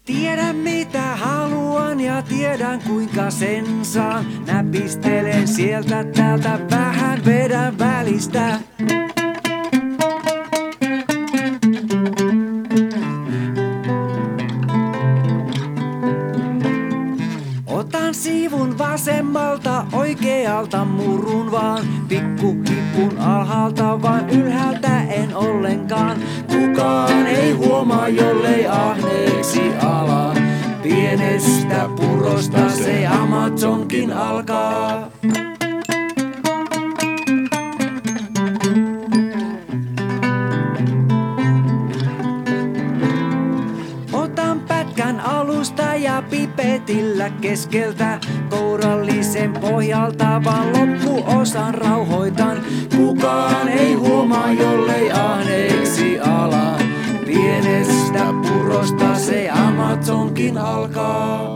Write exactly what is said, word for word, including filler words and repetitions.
Tiedän mitä haluan ja tiedän kuinka sen saan. Näpistelen sieltä täältä vähän vedän välistä. Otan siivun vasemmalta, oikealta murun vaan. Pikku kippun alhaalta, vaan ylhäältä en ollenkaan. Kukaan ei huomaa, jollei ahneeksi ala. Pienestä purosta se Amazonkin alkaa. Otan pätkän alusta ja pipetillä keskeltä. Kourallisen pohjalta vaan loppuosan rauhoitan. Kukaan ei huomaa, jollei ahneeksi ala. Pienestä purosta se Amazonkin alkaa.